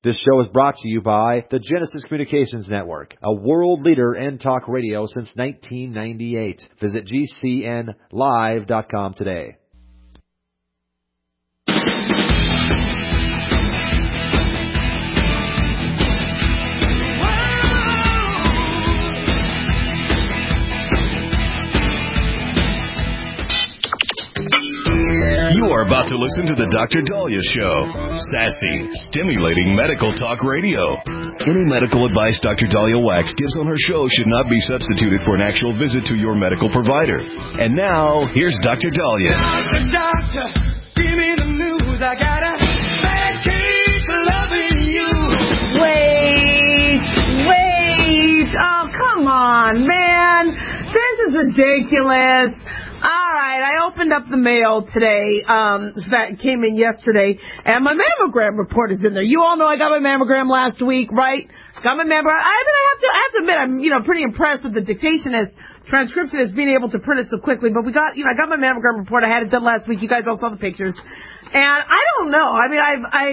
This show is brought to you by the Genesis Communications Network, a world leader in talk radio since 1998. Visit GCNlive.com today. You are about to listen to the Dr. Daliah Show. Sassy, stimulating medical talk radio. Any medical advice Dr. Daliah Wax gives on her show should not be substituted for an actual visit to your medical provider. And now, here's Dr. Daliah. Doctor, give me the news. I got a bad case of loving you. Wait. Oh, come on, man. This is ridiculous. All right, I opened up the mail today, that came in yesterday, and my mammogram report is in there. You all know I got my mammogram last week, right? Got my mammogram. I have to admit, I'm, pretty impressed with the transcriptionist being able to print it so quickly, but I got my mammogram report. I had it done last week. You guys all saw the pictures. And I don't know. I mean,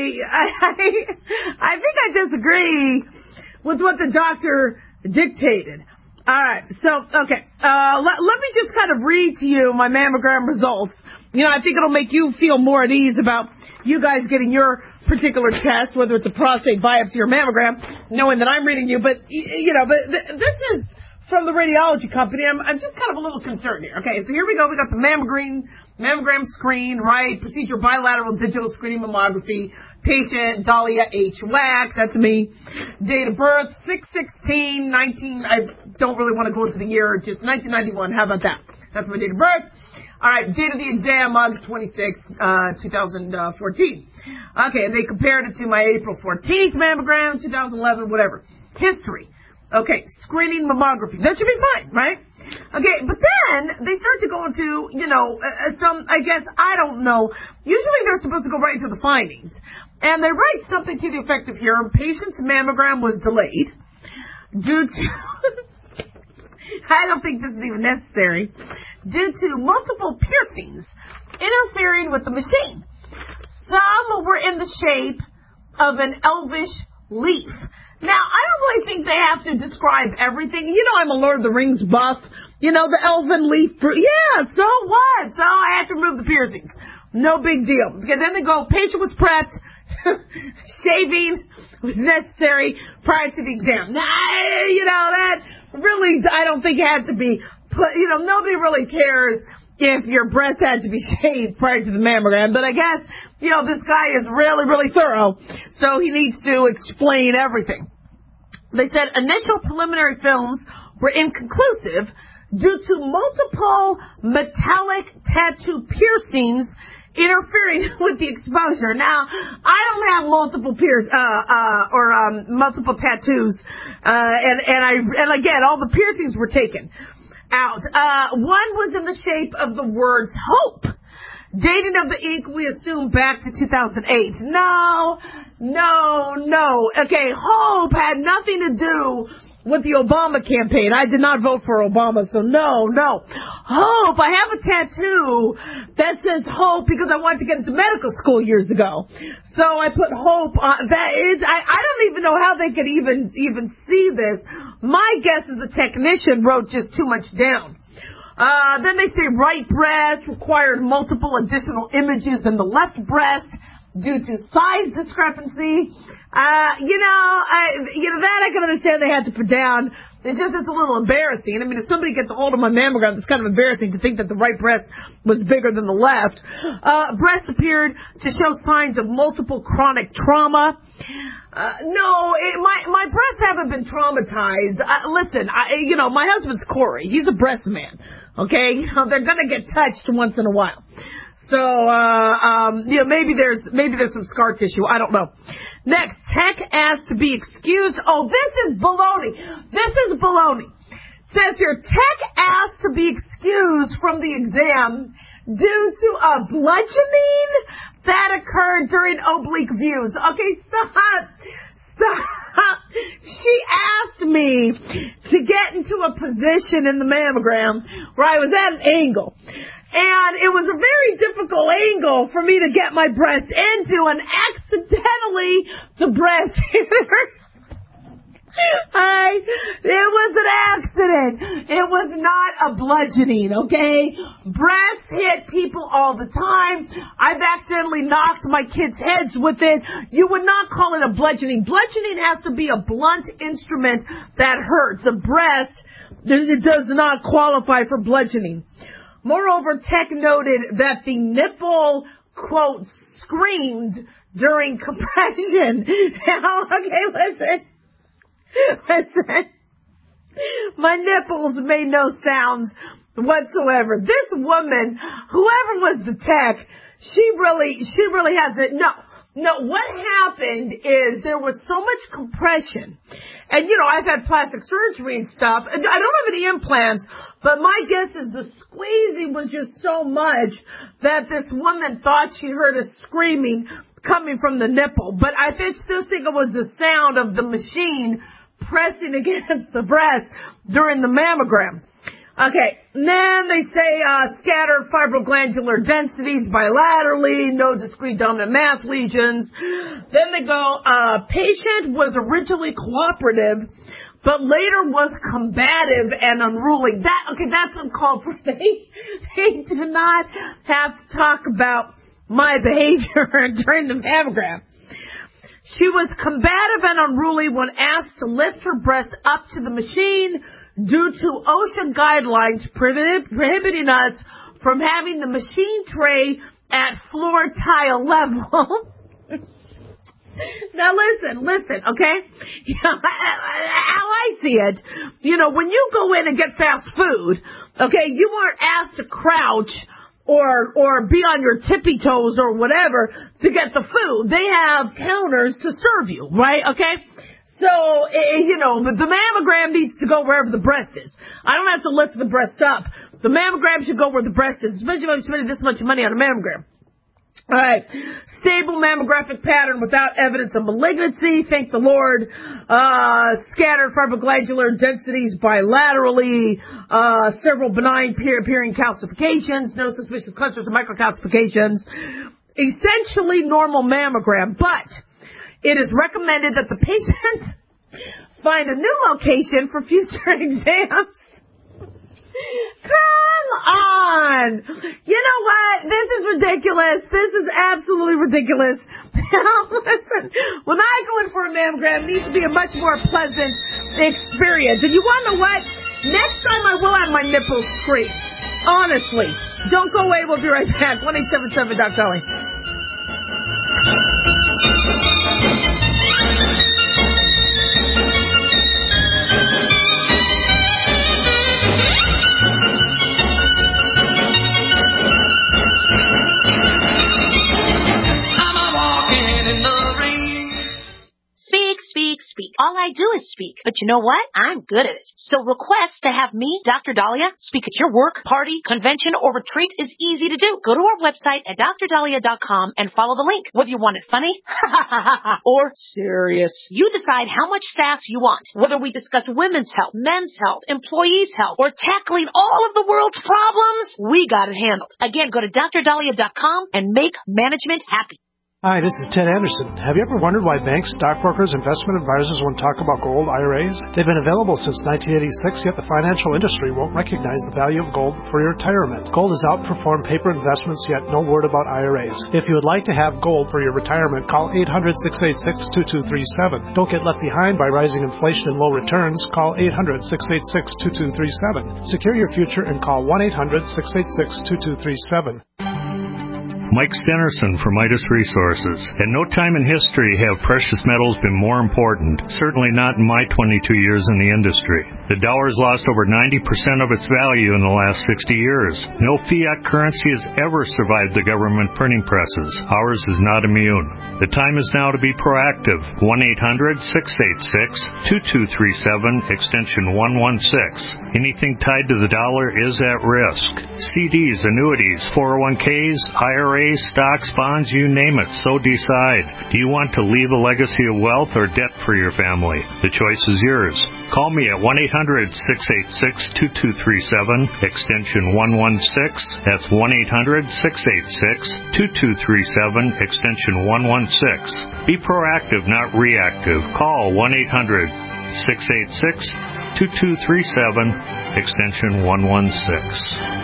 I think I disagree with what the doctor dictated. All right, so, okay, let me just kind of read to you my mammogram results. I think it'll make you feel more at ease about you guys getting your particular test, whether it's a prostate biopsy or mammogram, knowing that I'm reading you. But, this is from the radiology company. I'm just kind of a little concerned here. Okay, so here we go. We got the mammogram screen, right? Procedure bilateral digital screening mammography. Patient Daliah H. Wax, that's me. Date of birth, 6/16/19. I don't really want to go into the year, just 1991. How about that? That's my date of birth. All right, date of the exam, August 26th, 2014. Okay, they compared it to my April 14th mammogram, 2011, whatever. History. Okay, screening mammography. That should be fine, right? Okay, but then they start to go into, some, I guess, I don't know. Usually they're supposed to go right into the findings. And they write something to the effect of here, patient's mammogram was delayed due to, I don't think this is even necessary, due to multiple piercings interfering with the machine. Some were in the shape of an elvish leaf. Now, I don't really think they have to describe everything. I'm a Lord of the Rings buff. The elven leaf. Yeah, so what? So I had to remove the piercings. No big deal. Okay, then they go, patient was prepped. Shaving was necessary prior to the exam. That really, I don't think it had to be put, nobody really cares if your breast had to be shaved prior to the mammogram. But I guess, this guy is really, really thorough, so he needs to explain everything. They said initial preliminary films were inconclusive due to multiple metallic tattoo piercings interfering with the exposure. Now, I don't have multiple multiple tattoos, and again, all the piercings were taken out. One was in the shape of the words hope. Dating of the ink, we assume back to 2008. No. Okay, hope had nothing to do with the Obama campaign. I did not vote for Obama, so no. Hope. I have a tattoo that says hope because I wanted to get into medical school years ago. So I put hope on. I don't even know how they could even see this. My guess is the technician wrote just too much down. Then they say right breast required multiple additional images than the left breast due to size discrepancy. That I can understand they had to put down. It's a little embarrassing. I mean, if somebody gets a hold of my mammogram, it's kind of embarrassing to think that the right breast was bigger than the left. Breast appeared to show signs of multiple chronic trauma. My breasts haven't been traumatized. Listen, my husband's Corey. He's a breast man. Okay? They're gonna get touched once in a while. So, maybe there's some scar tissue. I don't know. Next, tech asked to be excused. Oh, this is baloney. Says here, tech asked to be excused from the exam due to a bludgeoning that occurred during oblique views. Okay, stop. She asked me to get into a position in the mammogram where I was at an angle. And it was a very difficult angle for me to get my breast into, and accidentally the breast hit her. It was an accident. It was not a bludgeoning, okay? Breasts hit people all the time. I've accidentally knocked my kids' heads with it. You would not call it a bludgeoning. Bludgeoning has to be a blunt instrument that hurts. A breast, it does not qualify for bludgeoning. Moreover, Tech noted that the nipple, quote, screamed during compression. Now, okay, listen. My nipples made no sounds whatsoever. This woman, whoever was the tech, she really has it. No, what happened is there was so much compression. And, I've had plastic surgery and stuff. And I don't have any implants, but my guess is the squeezing was just so much that this woman thought she heard a screaming coming from the nipple. But I still think it was the sound of the machine pressing against the breast during the mammogram. Okay, then they say scattered fibroglandular densities bilaterally, no discrete dominant mass lesions. Then they go, patient was originally cooperative, but later was combative and unruly. That's uncalled for. They do not have to talk about my behavior during the mammogram. She was combative and unruly when asked to lift her breast up to the machine due to OSHA guidelines prohibiting us from having the machine tray at floor tile level. Now listen, okay? How I see it, when you go in and get fast food, okay, you aren't asked to crouch or be on your tippy toes or whatever to get the food. They have counters to serve you, right? Okay? So, the mammogram needs to go wherever the breast is. I don't have to lift the breast up. The mammogram should go where the breast is, especially if I'm spending this much money on a mammogram. All right. Stable mammographic pattern without evidence of malignancy. Thank the Lord. Scattered fibroglandular densities bilaterally. Several benign appearing calcifications. No suspicious clusters of microcalcifications. Essentially normal mammogram, but it is recommended that the patient find a new location for future exams. Come on! You know what? This is ridiculous. This is absolutely ridiculous. Listen, when I go in for a mammogram, it needs to be a much more pleasant experience. And you want to know what? Next time I will have my nipples scream. Honestly. Don't go away. We'll be right back. 1-877-Doc-Dolly. Speak. All I do is speak. But you know what? I'm good at it. So request to have me, Dr. Dahlia, speak at your work, party, convention, or retreat is easy to do. Go to our website at drdahlia.com and follow the link. Whether you want it funny or serious, you decide how much sass you want. Whether we discuss women's health, men's health, employees' health, or tackling all of the world's problems, we got it handled. Again, go to drdahlia.com and make management happy. Hi, this is Ted Anderson. Have you ever wondered why banks, stockbrokers, investment advisors won't talk about gold IRAs? They've been available since 1986, yet the financial industry won't recognize the value of gold for your retirement. Gold has outperformed paper investments, yet no word about IRAs. If you would like to have gold for your retirement, call 800-686-2237. Don't get left behind by rising inflation and low returns. Call 800-686-2237. Secure your future and call 1-800-686-2237. Mike Stenerson from Midas Resources. At no time in history have precious metals been more important, certainly not in my 22 years in the industry. The dollar has lost over 90% of its value in the last 60 years. No fiat currency has ever survived the government printing presses. Ours is not immune. The time is now to be proactive. 1-800-686-2237, extension 116. Anything tied to the dollar is at risk. CDs, annuities, 401ks, IRAs, stocks, bonds, you name it, so decide. Do you want to leave a legacy of wealth or debt for your family? The choice is yours. Call me at 1-800-686-2237, extension 116. That's 1-800-686-2237, extension 116. Be proactive, not reactive. Call 1-800-686-2237, extension 116.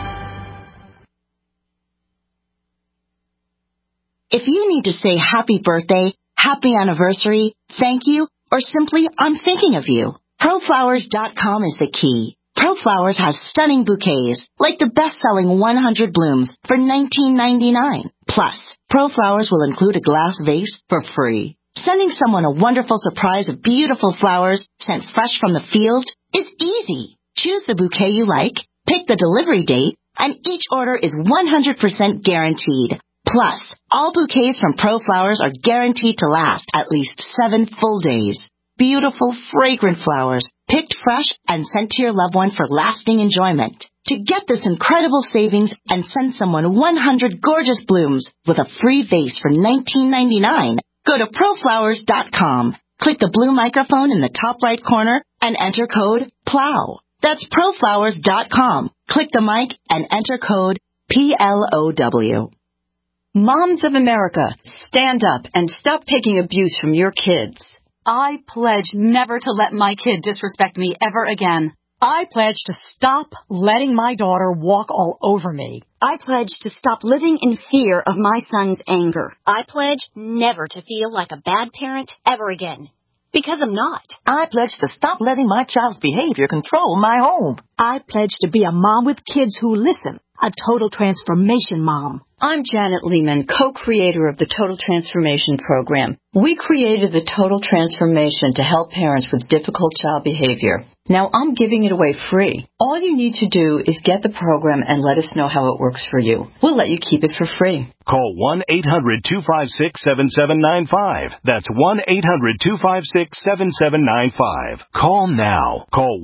If you need to say happy birthday, happy anniversary, thank you, or simply I'm thinking of you, ProFlowers.com is the key. ProFlowers has stunning bouquets, like the best-selling 100 blooms for $19.99. Plus, ProFlowers will include a glass vase for free. Sending someone a wonderful surprise of beautiful flowers sent fresh from the field is easy. Choose the bouquet you like, pick the delivery date, and each order is 100% guaranteed. Plus, all bouquets from ProFlowers are guaranteed to last at least 7 full days. Beautiful, fragrant flowers, picked fresh and sent to your loved one for lasting enjoyment. To get this incredible savings and send someone 100 gorgeous blooms with a free vase for $19.99, go to ProFlowers.com. Click the blue microphone in the top right corner and enter code PLOW. That's ProFlowers.com. Click the mic and enter code PLOW. Moms of America, stand up and stop taking abuse from your kids. I pledge never to let my kid disrespect me ever again. I pledge to stop letting my daughter walk all over me. I pledge to stop living in fear of my son's anger. I pledge never to feel like a bad parent ever again. Because I'm not. I pledge to stop letting my child's behavior control my home. I pledge to be a mom with kids who listen, a total transformation mom. I'm Janet Lehman, co-creator of the Total Transformation Program. We created the Total Transformation to help parents with difficult child behavior. Now I'm giving it away free. All you need to do is get the program and let us know how it works for you. We'll let you keep it for free. Call 1-800-256-7795. That's 1-800-256-7795. Call now. Call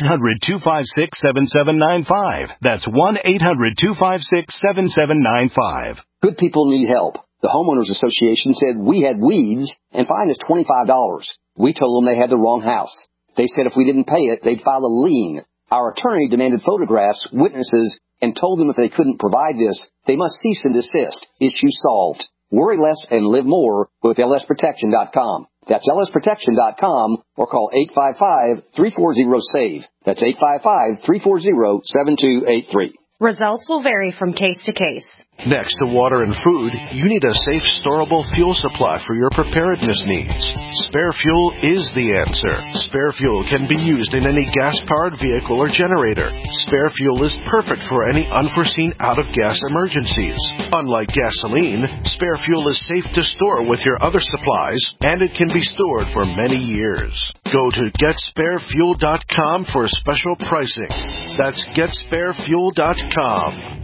1-800-256-7795. That's 1-800-256-7795. Good people need help. The Homeowners Association said we had weeds and fined us $25. We told them they had the wrong house. They said if we didn't pay it, they'd file a lien. Our attorney demanded photographs, witnesses, and told them if they couldn't provide this, they must cease and desist. Issue solved. Worry less and live more with lsprotection.com. That's lsprotection.com or call 855-340-SAVE. That's 855-340-7283. Results will vary from case to case. Next to water and food, you need a safe, storable fuel supply for your preparedness needs. Spare Fuel is the answer. Spare Fuel can be used in any gas-powered vehicle or generator. Spare Fuel is perfect for any unforeseen out-of-gas emergencies. Unlike gasoline, Spare Fuel is safe to store with your other supplies, and it can be stored for many years. Go to GetSpareFuel.com for special pricing. That's GetSpareFuel.com.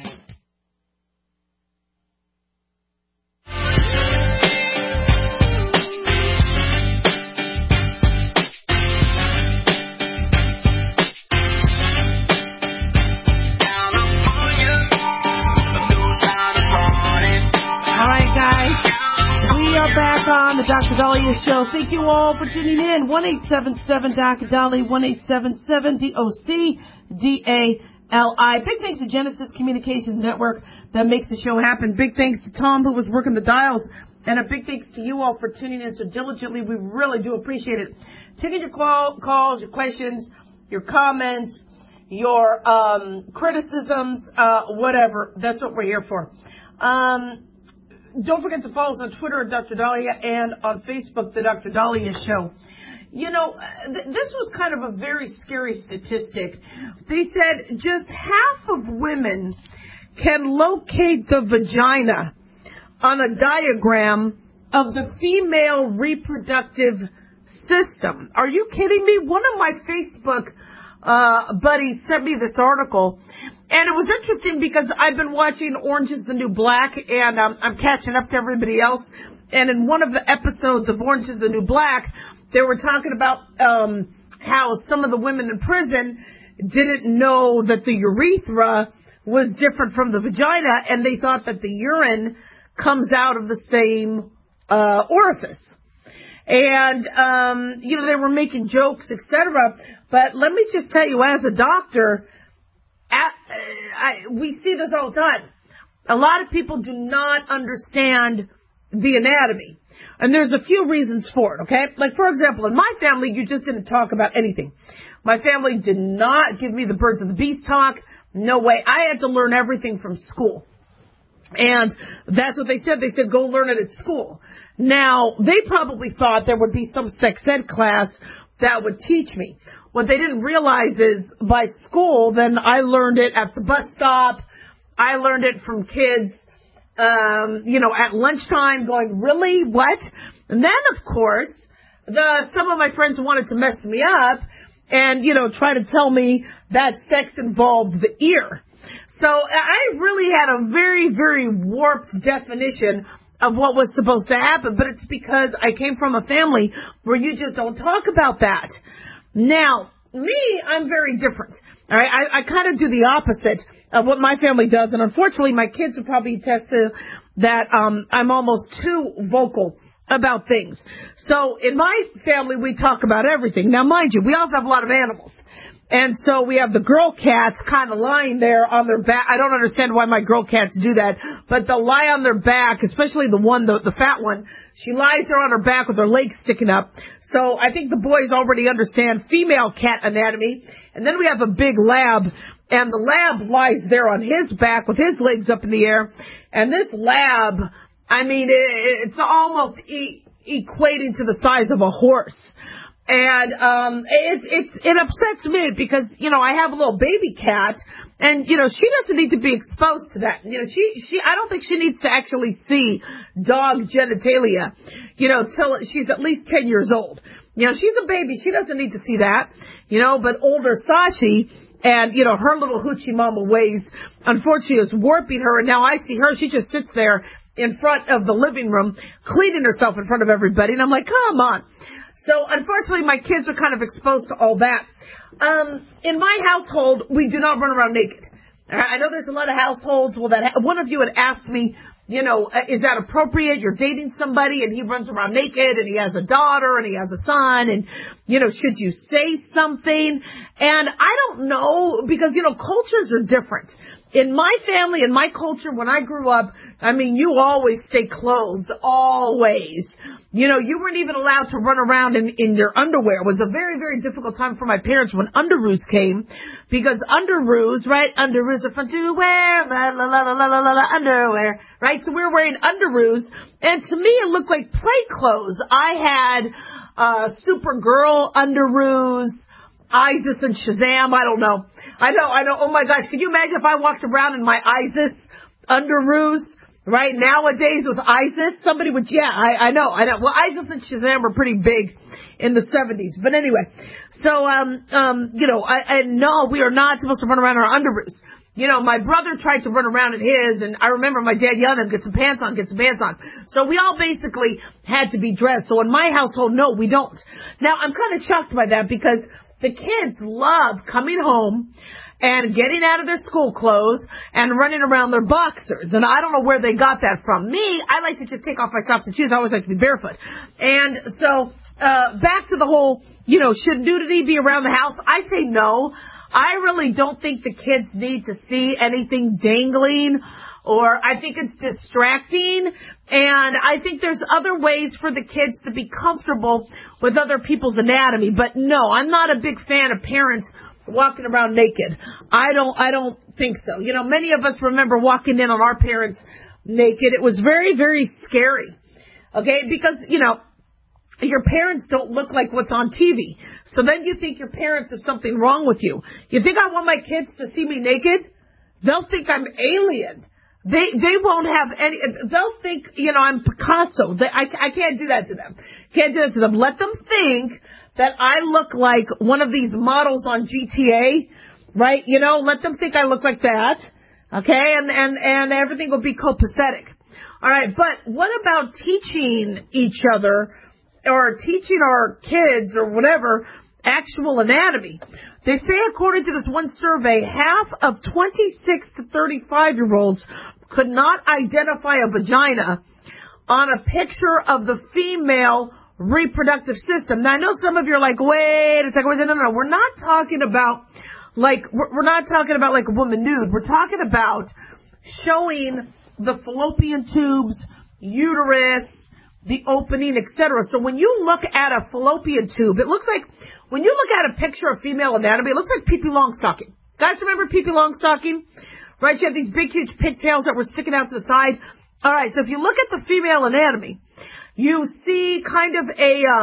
Back on the Dr. Dahlia Show. Thank you all for tuning in. 1-877-Dr. Dahlia, 1-877-DOC-DALI. Big thanks to Genesis Communications Network that makes the show happen. Big thanks to Tom who was working the dials. And a big thanks to you all for tuning in so diligently. We really do appreciate it. Taking your calls, your questions, your comments, your criticisms, whatever. That's what we're here for. Don't forget to follow us on Twitter at Dr. Dahlia and on Facebook, The Dr. Dahlia Show. You know, this was kind of a very scary statistic. They said just half of women can locate the vagina on a diagram of the female reproductive system. Are you kidding me? One of my Facebook buddies sent me this article. And it was interesting because I've been watching Orange is the New Black, and I'm catching up to everybody else. And in one of the episodes of Orange is the New Black, they were talking about how some of the women in prison didn't know that the urethra was different from the vagina, and they thought that the urine comes out of the same orifice. And, you know, they were making jokes, etc. But let me just tell you, as a doctor, we see this all the time. A lot of people do not understand the anatomy. And there's a few reasons for it, okay? Like, for example, in my family, you just didn't talk about anything. My family did not give me the birds of the bees talk. No way. I had to learn everything from school. And that's what they said. They said, go learn it at school. Now, they probably thought there would be some sex ed class that would teach me. What they didn't realize is by school, then I learned it at the bus stop. I learned it from kids, at lunchtime going, really? What? And then, of course, some of my friends wanted to mess me up and, try to tell me that sex involved the ear. So I really had a very, very warped definition of what was supposed to happen, but it's because I came from a family where you just don't talk about that. Now, me, I'm very different. All right, I kind of do the opposite of what my family does, and unfortunately, my kids would probably attest to that. I'm almost too vocal about things. So in my family, we talk about everything. Now, mind you, we also have a lot of animals. And so we have the girl cats kind of lying there on their back. I don't understand why my girl cats do that, but they'll lie on their back, especially the fat one. She lies there on her back with her legs sticking up. So I think the boys already understand female cat anatomy. And then we have a big lab, and the lab lies there on his back with his legs up in the air. And this lab, it's almost equating to the size of a horse. And it upsets me because, I have a little baby cat and, she doesn't need to be exposed to that. I don't think she needs to actually see dog genitalia, till she's at least 10 years old. She's a baby. She doesn't need to see that, but older Sashi and, her little hoochie mama ways, unfortunately, is warping her. And now I see her. She just sits there in front of the living room, cleaning herself in front of everybody. And I'm like, come on. So, unfortunately, my kids are kind of exposed to all that. In my household, we do not run around naked. I know there's a lot of households. Well, one of you had asked me, is that appropriate? You're dating somebody and he runs around naked and he has a daughter and he has a son and, should you say something? And I don't know because, cultures are different. In my family, in my culture, when I grew up, you always stay clothed, always. You weren't even allowed to run around in your underwear. It was a very, very difficult time for my parents when underoos came, because underoos, right? Underoos are fun to wear, la la la la la la la underwear, right? So we were wearing underoos, and to me it looked like play clothes. I had Supergirl underoos, Isis and Shazam, I don't know. I know. Oh my gosh, can you imagine if I walked around in my Isis underoos? Right, nowadays with Isis, somebody would, I know. Well, Isis and Shazam were pretty big in the 70s. But anyway, so, no, we are not supposed to run around in our underoos. My brother tried to run around in his, and I remember my dad yelling at him, get some pants on. So we all basically had to be dressed. So in my household, no, we don't. Now, I'm kind of shocked by that because the kids love coming home and getting out of their school clothes and running around their boxers. And I don't know where they got that from. Me, I like to just take off my socks and shoes. I always like to be barefoot. And so, back to the whole, should nudity be around the house? I say no. I really don't think the kids need to see anything dangling, or I think it's distracting. And I think there's other ways for the kids to be comfortable with other people's anatomy. But no, I'm not a big fan of parents walking around naked. I don't think so. Many of us remember walking in on our parents naked. It was very, very scary. Okay? Because, your parents don't look like what's on TV. So then you think your parents have something wrong with you. You think I want my kids to see me naked? They'll think I'm alien. They won't have any, they'll think, I'm Picasso. I can't do that to them. Let them think that I look like one of these models on GTA, right? Let them think I look like that, okay? And everything will be copacetic. All right, but what about teaching each other or teaching our kids or whatever actual anatomy? They say, according to this one survey, half of 26 to 35-year-olds could not identify a vagina on a picture of the female reproductive system. Now, I know some of you are like, wait a second. No. We're not talking about like a woman nude. We're talking about showing the fallopian tubes, uterus, the opening, etc. So when you look at a fallopian tube, it looks like, when you look at a picture of female anatomy, it looks like Pee Pee Longstocking. Guys, remember Pee Pee Longstocking? Right, you have these big, huge pigtails that were sticking out to the side. All right, so if you look at the female anatomy, you see kind of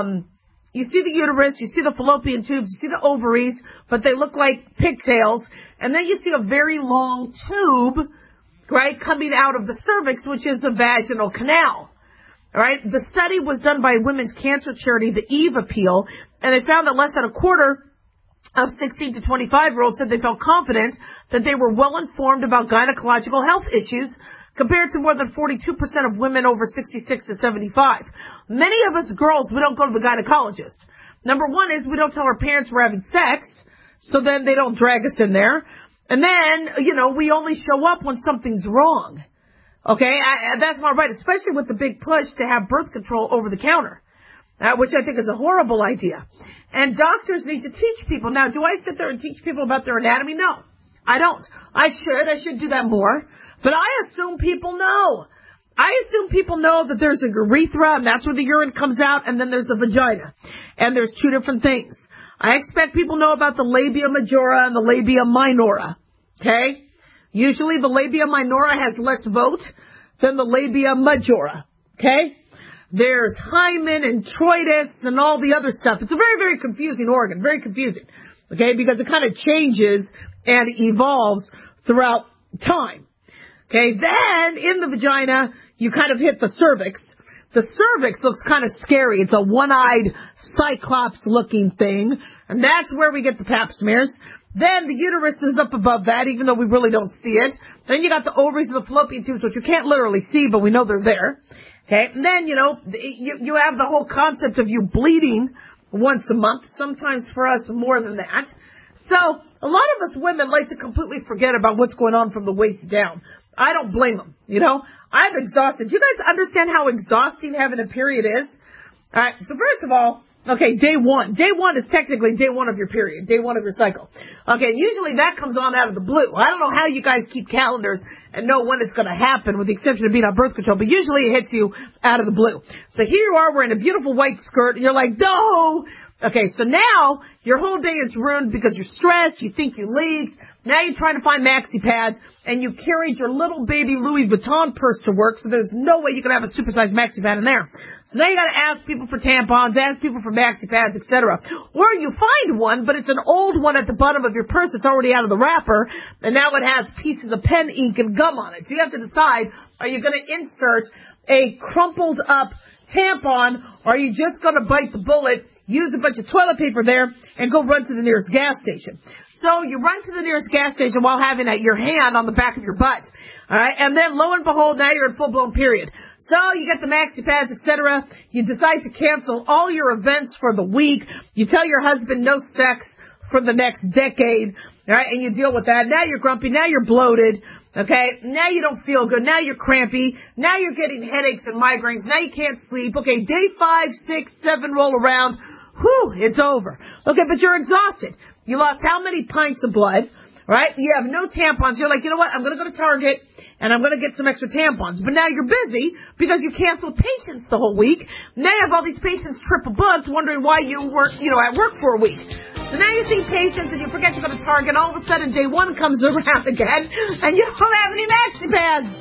you see the uterus, you see the fallopian tubes, you see the ovaries, but they look like pigtails. And then you see a very long tube, right, coming out of the cervix, which is the vaginal canal. All right, the study was done by women's cancer charity, the Eve Appeal, and they found that less than a quarter of 16 to 25-year-olds said they felt confident that they were well informed about gynecological health issues, compared to more than 42% of women over 66 to 75. Many of us girls, we don't go to the gynecologist. Number one is we don't tell our parents we're having sex, so then they don't drag us in there. And then, we only show up when something's wrong. Okay, that's not right, especially with the big push to have birth control over the counter, which I think is a horrible idea. And doctors need to teach people. Now, do I sit there and teach people about their anatomy? No, I don't. I should do that more. But I assume people know. I assume people know that there's a urethra, and that's where the urine comes out, and then there's the vagina. And there's two different things. I expect people know about the labia majora and the labia minora. Okay? Usually the labia minora has less vote than the labia majora. Okay? There's hymen and troitus and all the other stuff. It's a very, very confusing organ. Very confusing. Okay? Because it kind of changes and evolves throughout time. Okay, then in the vagina, you kind of hit the cervix. The cervix looks kind of scary. It's a one-eyed, cyclops-looking thing, and that's where we get the pap smears. Then the uterus is up above that, even though we really don't see it. Then you got the ovaries and the fallopian tubes, which you can't literally see, but we know they're there. Okay, and then, you have the whole concept of you bleeding once a month, sometimes for us more than that. So a lot of us women like to completely forget about what's going on from the waist down. I don't blame them, I'm exhausted. Do you guys understand how exhausting having a period is? All right, so first of all, okay, day one. Day one is technically day one of your period, day one of your cycle. Okay, and usually that comes on out of the blue. I don't know how you guys keep calendars and know when it's going to happen, with the exception of being on birth control, but usually it hits you out of the blue. So here you are wearing a beautiful white skirt, and you're like, no! Okay, so now your whole day is ruined because you're stressed, you think you leaked, now you're trying to find maxi pads, and you carried your little baby Louis Vuitton purse to work, so there's no way you can have a supersized maxi pad in there. So now you gotta ask people for tampons, ask people for maxi pads, etc. Or you find one, but it's an old one at the bottom of your purse, it's already out of the wrapper, and now it has pieces of pen ink and gum on it. So you have to decide, are you gonna insert a crumpled up tampon, or are you just gonna bite the bullet, use a bunch of toilet paper there, and go run to the nearest gas station? So you run to the nearest gas station while having your hand on the back of your butt. All right, and then lo and behold, now you're in full-blown period. So you get the maxi pads, etc. You decide to cancel all your events for the week. You tell your husband no sex for the next decade. All right, and you deal with that. Now you're grumpy. Now you're bloated. Okay, now you don't feel good. Now you're crampy. Now you're getting headaches and migraines. Now you can't sleep. Okay, day 5, 6, 7 roll around. Whew, it's over. Okay, but you're exhausted. You lost how many pints of blood, right? You have no tampons. You're like, you know what? I'm going to go to Target, and I'm going to get some extra tampons. But now you're busy because you canceled patients the whole week. Now you have all these patients triple booked, wondering why you weren't, at work for a week. So now you see patients, and you forget to go to Target. All of a sudden, day 1 comes around again, and you don't have any maxi pads.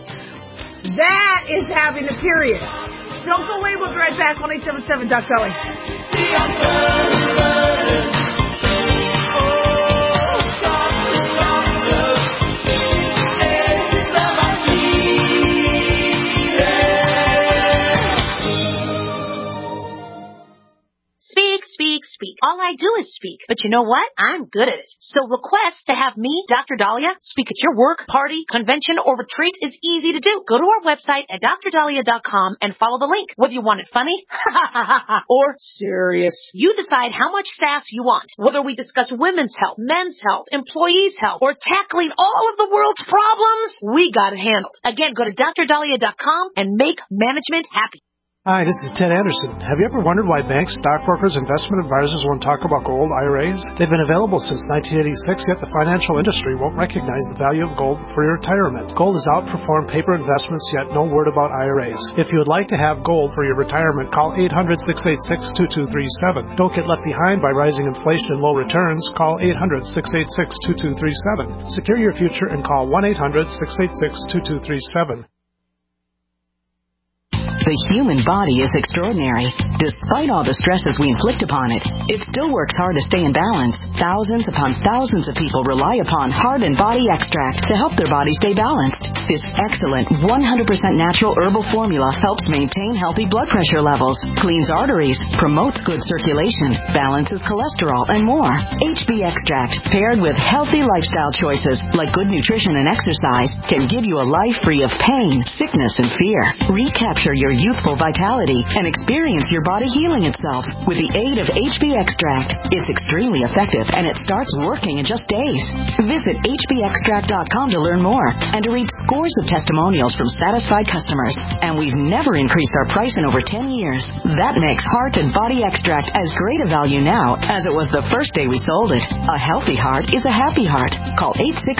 That is having a period. Don't go away. We'll be right back on 877 Doc Kelly. Speak. All I do is speak. But you know what? I'm good at it. So request to have me, Dr. Dahlia, speak at your work, party, convention, or retreat is easy to do. Go to our website at drdahlia.com and follow the link. Whether you want it funny or serious, you decide how much sass you want. Whether we discuss women's health, men's health, employees' health, or tackling all of the world's problems, we got it handled. Again, go to drdahlia.com and make management happy. Hi, this is Ted Anderson. Have you ever wondered why banks, stockbrokers, investment advisors won't talk about gold IRAs? They've been available since 1986, yet the financial industry won't recognize the value of gold for your retirement. Gold has outperformed paper investments, yet no word about IRAs. If you would like to have gold for your retirement, call 800-686-2237. Don't get left behind by rising inflation and low returns. Call 800-686-2237. Secure your future and call 1-800-686-2237. The human body is extraordinary. Despite all the stresses we inflict upon it, it still works hard to stay in balance. Thousands upon thousands of people rely upon Heart and Body Extract to help their body stay balanced. This excellent 100% natural herbal formula helps maintain healthy blood pressure levels, cleans arteries, promotes good circulation, balances cholesterol, and more. HB Extract, paired with healthy lifestyle choices like good nutrition and exercise, can give you a life free of pain, sickness, and fear. Recapture your youthful vitality and experience your body healing itself with the aid of HB Extract. It's extremely effective and it starts working in just days. Visit hbextract.com to learn more and to read scores of testimonials from satisfied customers. And we've never increased our price in over 10 years. That makes Heart and Body Extract as great a value now as it was the first day we sold it. A healthy heart is a happy heart. Call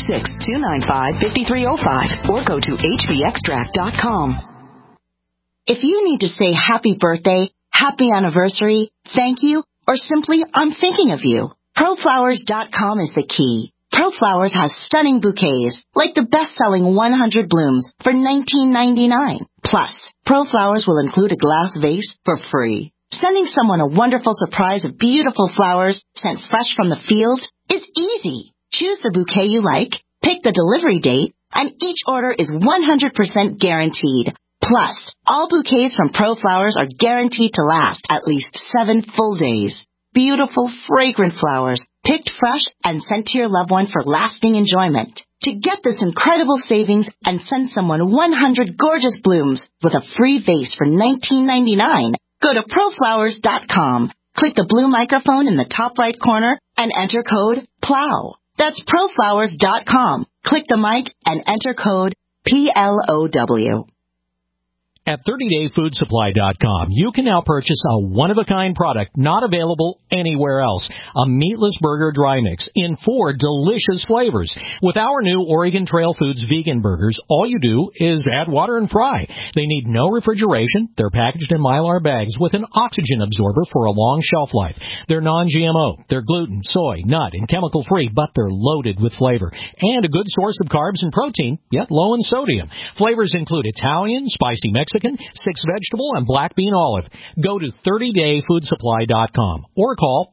866-295-5305 or go to hbextract.com. If you need to say happy birthday, happy anniversary, thank you, or simply I'm thinking of you, ProFlowers.com is the key. ProFlowers has stunning bouquets, like the best-selling 100 blooms for $19.99. Plus, ProFlowers will include a glass vase for free. Sending someone a wonderful surprise of beautiful flowers sent fresh from the field is easy. Choose the bouquet you like, pick the delivery date, and each order is 100% guaranteed. Plus, all bouquets from ProFlowers are guaranteed to last at least 7 full days. Beautiful, fragrant flowers, picked fresh and sent to your loved one for lasting enjoyment. To get this incredible savings and send someone 100 gorgeous blooms with a free vase for $19.99, go to ProFlowers.com. Click the blue microphone in the top right corner and enter code PLOW. That's ProFlowers.com. Click the mic and enter code PLOW. At 30dayfoodsupply.com, you can now purchase a one-of-a-kind product not available anywhere else, a meatless burger dry mix in 4 delicious flavors. With our new Oregon Trail Foods vegan burgers, all you do is add water and fry. They need no refrigeration. They're packaged in Mylar bags with an oxygen absorber for a long shelf life. They're non-GMO. They're gluten, soy, nut, and chemical-free, but they're loaded with flavor. And a good source of carbs and protein, yet low in sodium. Flavors include Italian, spicy Mexican, 6-vegetable, and black bean olive. Go to 30dayfoodsupply.com or call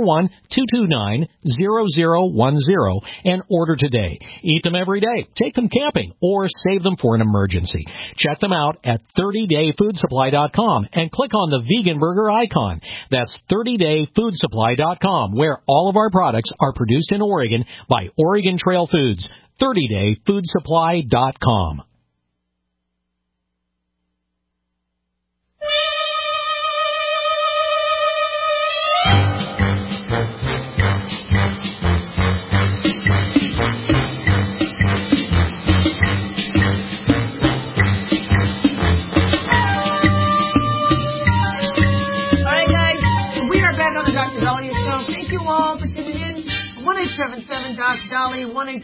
541-229-0010 and order today. Eat them every day, take them camping, or save them for an emergency. Check them out at 30dayfoodsupply.com and click on the vegan burger icon. That's 30dayfoodsupply.com, where all of our products are produced in Oregon by Oregon Trail Foods. 30dayfoodsupply.com. For tuning in, 1-877-DOC-DOLLY,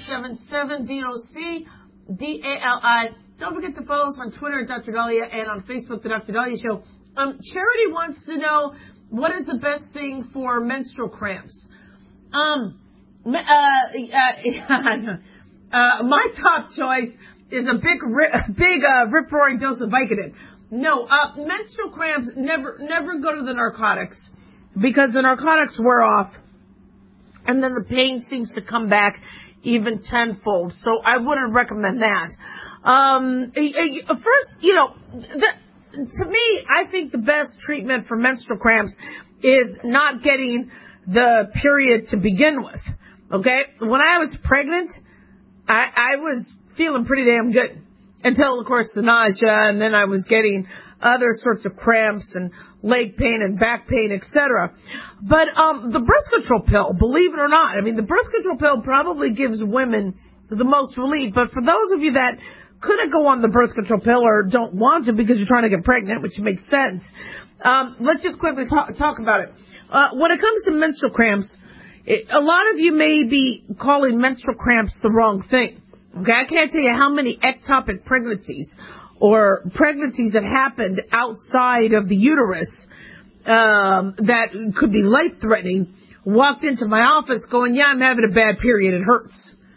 1-877-DOC-DALI. Don't forget to follow us on Twitter at Dr. Dahlia and on Facebook, The Dr. Dahlia Show. Charity wants to know, what is the best thing for menstrual cramps? My top choice is a big rip-roaring dose of Vicodin. No, menstrual cramps, never go to the narcotics, because the narcotics wear off, and then the pain seems to come back even tenfold. So I wouldn't recommend that. First, to me, I think the best treatment for menstrual cramps is not getting the period to begin with. Okay? When I was pregnant, I was feeling pretty damn good. Until, of course, the nausea, and then I was getting other sorts of cramps and leg pain and back pain, etc. But the birth control pill, believe it or not, the birth control pill probably gives women the most relief. But for those of you that could I go on the birth control pill or don't want to because you're trying to get pregnant, which makes sense. Let's just quickly talk about it. When it comes to menstrual cramps, a lot of you may be calling menstrual cramps the wrong thing. Okay, I can't tell you how many ectopic pregnancies or pregnancies that happened outside of the uterus that could be life-threatening walked into my office going, yeah, I'm having a bad period, it hurts.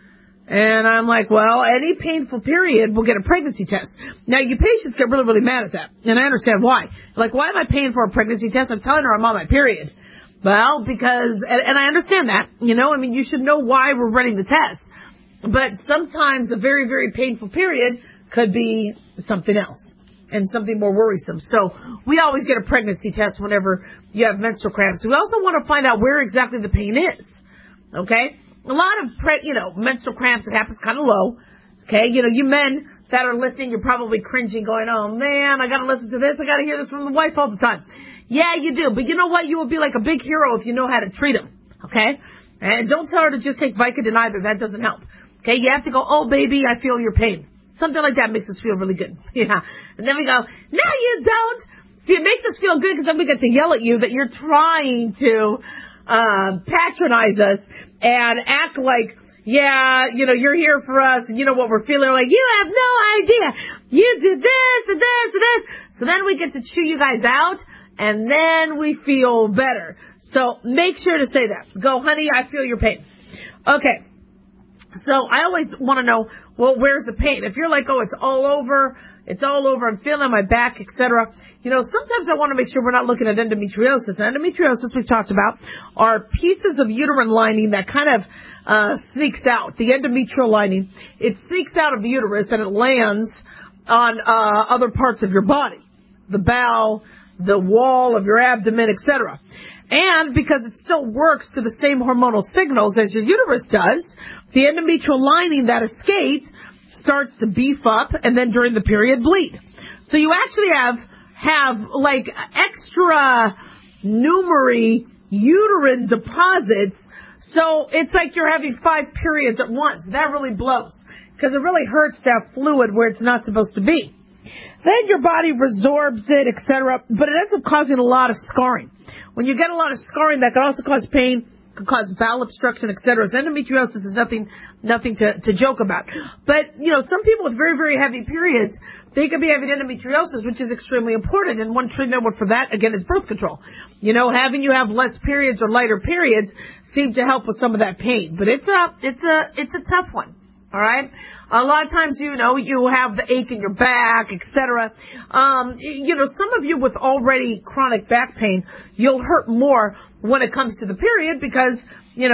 And I'm like, well, any painful period will get a pregnancy test. Now, you patients get really, really mad at that. And I understand why. Like, why am I paying for a pregnancy test? I'm telling her I'm on my period. Well, because, and I understand that, you know, I mean, you should know why we're running the test. But sometimes a very, very painful period could be something else and something more worrisome. So we always get a pregnancy test whenever you have menstrual cramps. We also want to find out where exactly the pain is. Okay? A lot of, menstrual cramps, it happens kind of low. Okay? You know, you men that are listening, you're probably cringing going, oh man, I got to listen to this. I got to hear this from the wife all the time. Yeah, you do. But you know what? You will be like a big hero if you know how to treat them. Okay? And don't tell her to just take Vicodin either. That doesn't help. Okay? You have to go, oh baby, I feel your pain. Something like that makes us feel really good. Yeah. And then we go, no, you don't. See, it makes us feel good because then we get to yell at you that you're trying to patronize us and act like, yeah, you're here for us and you know what we're feeling. Like, you have no idea. You did this and this and this. So then we get to chew you guys out and then we feel better. So make sure to say that. Go, honey, I feel your pain. Okay. So I always want to know, well, where's the pain? If you're like, oh, it's all over, I'm feeling my back, etc. Sometimes I want to make sure we're not looking at endometriosis. And endometriosis, we've talked about, are pieces of uterine lining that kind of sneaks out. The endometrial lining, it sneaks out of the uterus and it lands on other parts of your body. The bowel, the wall of your abdomen, etc. And because it still works to the same hormonal signals as your uterus does, the endometrial lining that escaped starts to beef up and then during the period bleed. So you actually have like extra numerary uterine deposits. So it's like you're having 5 periods at once. That really blows because it really hurts to have fluid where it's not supposed to be. Then your body resorbs it, etc. But it ends up causing a lot of scarring. When you get a lot of scarring, that can also cause pain, can cause bowel obstruction, etc. So endometriosis is nothing to joke about. But, some people with very, very heavy periods, they could be having endometriosis, which is extremely important. And one treatment for that, again, is birth control. Having you have less periods or lighter periods seem to help with some of that pain. But it's a tough one. All right? A lot of times, you have the ache in your back, etc. Some of you with already chronic back pain, you'll hurt more when it comes to the period because, when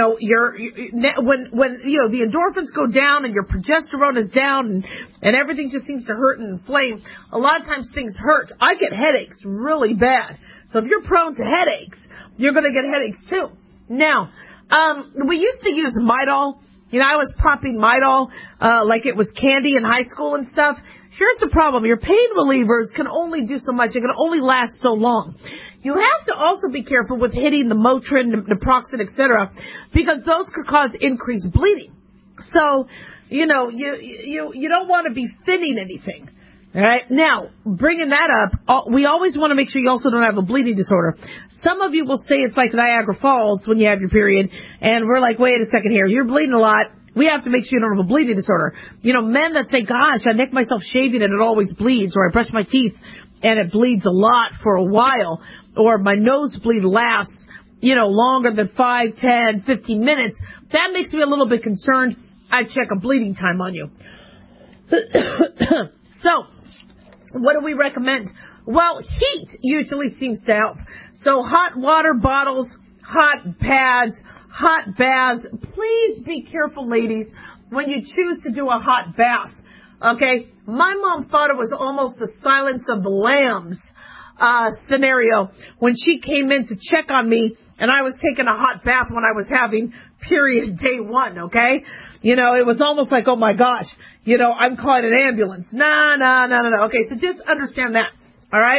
the endorphins go down and your progesterone is down and everything just seems to hurt and inflame, a lot of times things hurt. I get headaches really bad. So if you're prone to headaches, you're going to get headaches too. Now, we used to use Midol. I was popping Midol like it was candy in high school and stuff. Here's the problem. Your pain relievers can only do so much. It can only last so long. You have to also be careful with hitting the Motrin, naproxen, etc., because those could cause increased bleeding. So, you don't want to be thinning anything. All right. Now, bringing that up, we always want to make sure you also don't have a bleeding disorder. Some of you will say it's like Niagara Falls when you have your period, and we're like, wait a second here, you're bleeding a lot. We have to make sure you don't have a bleeding disorder. Men that say, gosh, I nick myself shaving and it always bleeds, or I brush my teeth and it bleeds a lot for a while, or my nosebleed lasts, longer than 5, 10, 15 minutes. That makes me a little bit concerned. I check a bleeding time on you. So, what do we recommend? Well, heat usually seems to help. So hot water bottles, hot pads, hot baths. Please be careful, ladies, when you choose to do a hot bath. Okay? My mom thought it was almost the Silence of the Lambs scenario when she came in to check on me and I was taking a hot bath when I was having period day 1, okay? It was almost like, oh my gosh, I'm calling an ambulance. No. Okay, so just understand that. All right?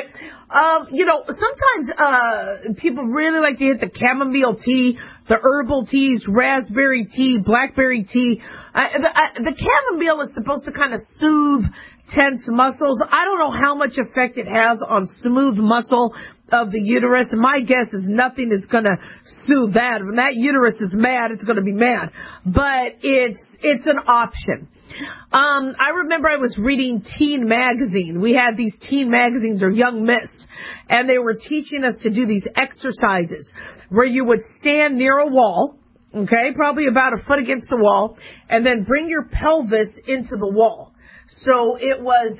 Sometimes people really like to hit the chamomile tea, the herbal teas, raspberry tea, blackberry tea. The chamomile is supposed to kind of soothe tense muscles. I don't know how much effect it has on smooth muscle of the uterus. My guess is nothing is going to soothe that. When that uterus is mad, it's going to be mad. But it's an option. I remember I was reading Teen Magazine. We had these teen magazines, or Young Miss, and they were teaching us to do these exercises where you would stand near a wall, okay, probably about a foot against the wall, and then bring your pelvis into the wall. So it was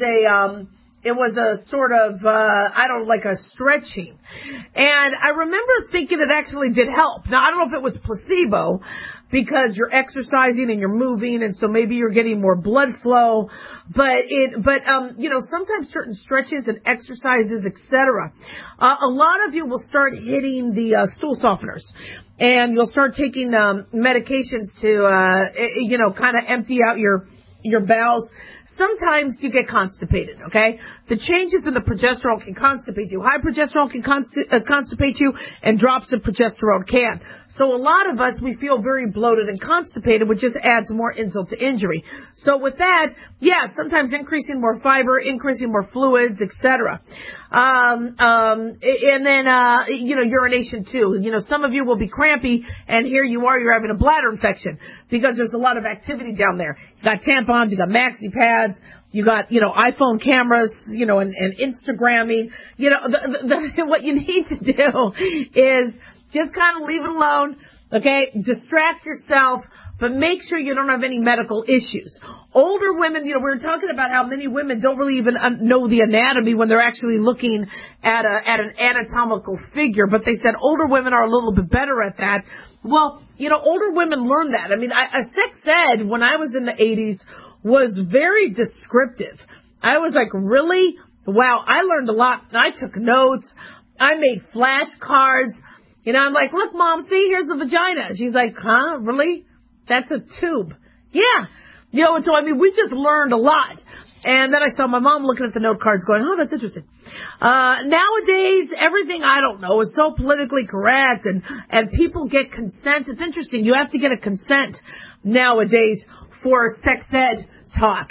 a sort of, like a stretching. And I remember thinking it actually did help. Now, I don't know if it was placebo, because you're exercising and you're moving, and so maybe you're getting more blood flow. But sometimes certain stretches and exercises, etc. A lot of you will start hitting the stool softeners, and you'll start taking medications to, kind of empty out your bowels. Sometimes you get constipated, okay? The changes in the progesterone can constipate you. High progesterone can constipate you, and drops of progesterone can. So a lot of us, we feel very bloated and constipated, which just adds more insult to injury. So with that, yeah, sometimes increasing more fiber, increasing more fluids, etc. And then urination too. Some of you will be crampy, and here you are, you're having a bladder infection because there's a lot of activity down there. You got tampons, you got maxi pads, you got, iPhone cameras, and Instagramming. What you need to do is just kind of leave it alone, okay? Distract yourself, but make sure you don't have any medical issues. Older women, we were talking about how many women don't really even know the anatomy when they're actually looking at an anatomical figure, but they said older women are a little bit better at that. Well, older women learn that. I mean, sex ed, when I was in the 80s, was very descriptive. I was like, really? Wow, I learned a lot. I took notes. I made flashcards. I'm like, look, Mom, see, here's the vagina. She's like, huh, really? That's a tube. Yeah. And so, we just learned a lot. And then I saw my mom looking at the note cards going, oh, that's interesting. Nowadays, everything, I don't know, is so politically correct, and people get consent. It's interesting. You have to get a consent nowadays for sex ed talk,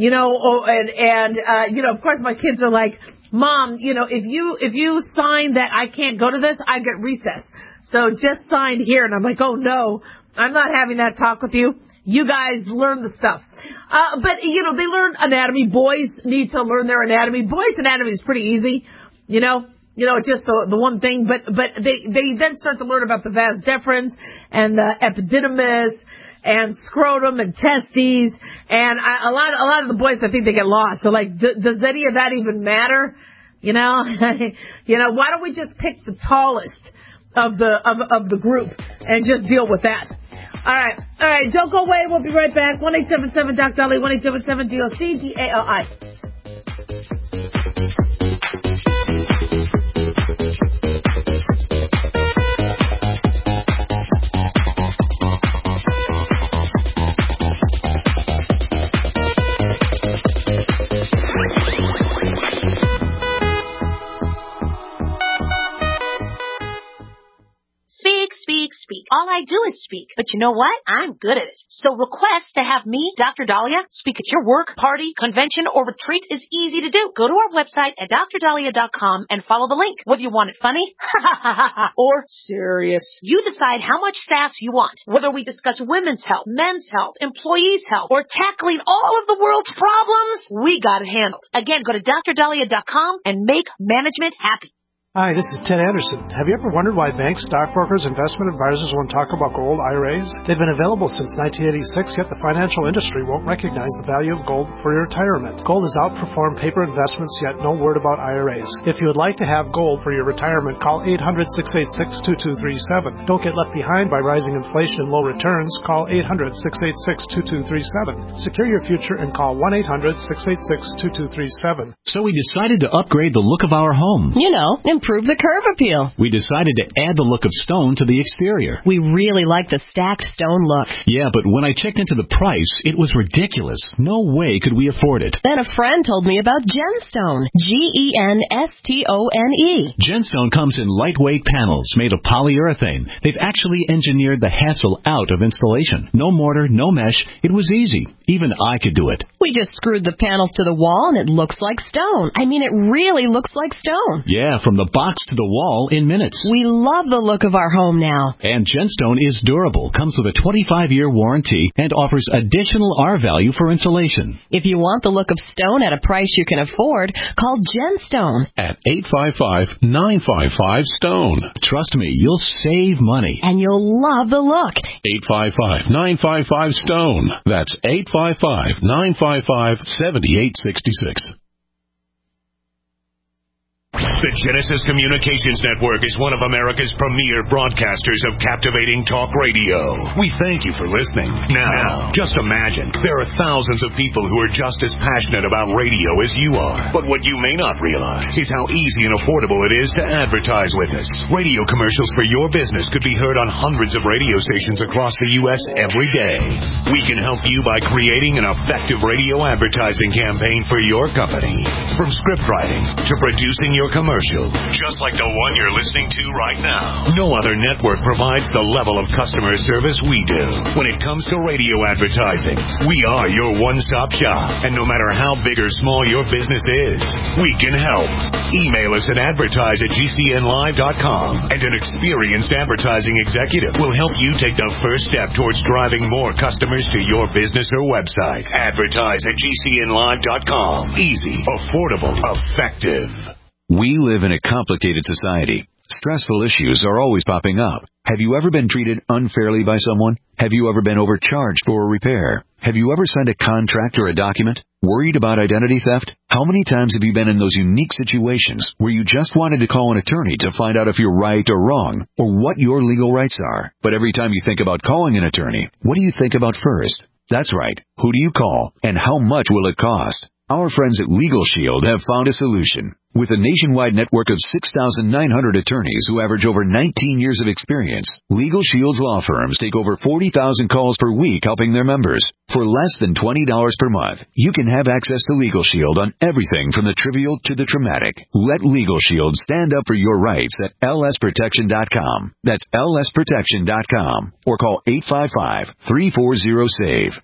of course my kids are like, Mom, if you sign that I can't go to this, I get recess. So just sign here. And I'm like, oh no, I'm not having that talk with you. You guys learn the stuff. But they learn anatomy. Boys need to learn their anatomy. Boys' anatomy is pretty easy, it's just the one thing, but they then start to learn about the vas deferens and the epididymis and scrotum and testes, and a lot of the boys, I think they get lost. So like, does any of that even matter? Why don't we just pick the tallest of the group and just deal with that? All right, don't go away. We'll be right back. 1-877-DOC-DOLLY, 1-877-DOC-DALI. Speak. All I do is speak. But you know what? I'm good at it. So request to have me, Dr. Dahlia, speak at your work, party, convention, or retreat is easy to do. Go to our website at drdahlia.com and follow the link. Whether you want it funny or serious, you decide how much sass you want. Whether we discuss women's health, men's health, employees' health, or tackling all of the world's problems, we got it handled. Again, go to drdahlia.com and make management happy. Hi, this is Ted Anderson. Have you ever wondered why banks, stockbrokers, investment advisors won't talk about gold IRAs? They've been available since 1986, yet the financial industry won't recognize the value of gold for your retirement. Gold has outperformed paper investments, yet no word about IRAs. If you would like to have gold for your retirement, call 800-686-2237. Don't get left behind by rising inflation and low returns. Call 800-686-2237. Secure your future and call 1-800-686-2237. So we decided to upgrade the look of our home. improve the curve appeal. We decided to add the look of stone to the exterior. We really like the stacked stone look. Yeah, but when I checked into the price, it was ridiculous. No way could we afford it. Then a friend told me about Genstone. Genstone. Genstone comes in lightweight panels made of polyurethane. They've actually engineered the hassle out of installation. No mortar, no mesh. It was easy. Even I could do it. We just screwed the panels to the wall and it looks like stone. I mean, it really looks like stone. Yeah, from the box to the wall in minutes. We love the look of our home now. And Genstone is durable, comes with a 25-year warranty, and offers additional R-value for insulation. If you want the look of stone at a price you can afford, call Genstone at 855-955-STONE. Trust me, you'll save money. And you'll love the look. 855-955-STONE. That's 855-955-7866. The Genesis Communications Network is one of America's premier broadcasters of captivating talk radio. We thank you for listening. Now, just imagine, there are thousands of people who are just as passionate about radio as you are. But what you may not realize is how easy and affordable it is to advertise with us. Radio commercials for your business could be heard on hundreds of radio stations across the U.S. every day. We can help you by creating an effective radio advertising campaign for your company. From script writing to producing your commercial, just like the one you're listening to right now. No other network provides the level of customer service we do. When it comes to radio advertising, we are your one-stop shop. And no matter how big or small your business is, we can help. Email us at advertise@gcnlive.com, and an experienced advertising executive will help you take the first step towards driving more customers to your business or website. Advertise@gcnlive.com. Easy, affordable, effective. We live in a complicated society. Stressful issues are always popping up. Have you ever been treated unfairly by someone? Have you ever been overcharged for a repair? Have you ever signed a contract or a document? Worried about identity theft? How many times have you been in those unique situations where you just wanted to call an attorney to find out if you're right or wrong, or what your legal rights are? But every time you think about calling an attorney, what do you think about first? That's right. Who do you call, and how much will it cost? Our friends at Legal Shield have found a solution. With a nationwide network of 6,900 attorneys who average over 19 years of experience, Legal Shield's law firms take over 40,000 calls per week helping their members. For less than $20 per month, you can have access to Legal Shield on everything from the trivial to the traumatic. Let Legal Shield stand up for your rights at lsprotection.com. That's lsprotection.com. Or call 855-340-SAVE.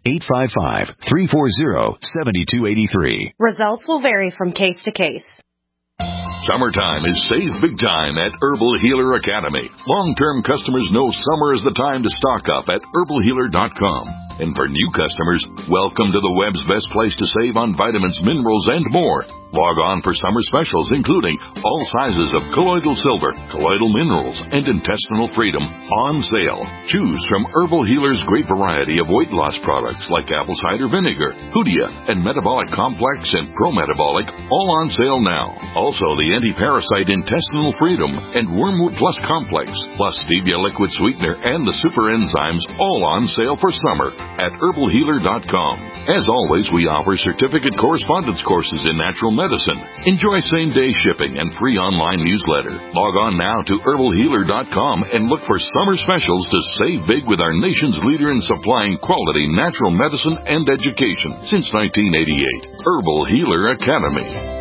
855-340-7283. Results will vary from case to case. Summertime is save big time at Herbal Healer Academy. Long-term customers know summer is the time to stock up at herbalhealer.com. And for new customers, welcome to the web's best place to save on vitamins, minerals, and more. Log on for summer specials, including all sizes of colloidal silver, colloidal minerals, and intestinal freedom on sale. Choose from Herbal Healer's great variety of weight loss products like apple cider vinegar, Hoodia, and Metabolic Complex and Pro-Metabolic, all on sale now. Also, the anti-parasite intestinal freedom and Wormwood Plus Complex, plus Stevia liquid sweetener and the super enzymes, all on sale for summer at herbalhealer.com. As always, we offer certificate correspondence courses in natural medicine. Enjoy same-day shipping and free online newsletter. Log on now to herbalhealer.com and look for summer specials to save big with our nation's leader in supplying quality natural medicine and education since 1988. Herbal Healer Academy.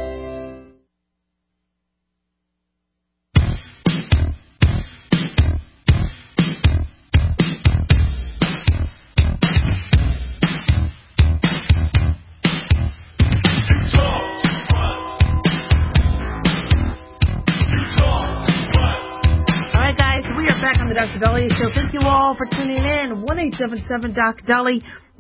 Dr. Dahlia Show. Thank you all for tuning in. 1-877-DOC-DOLLY,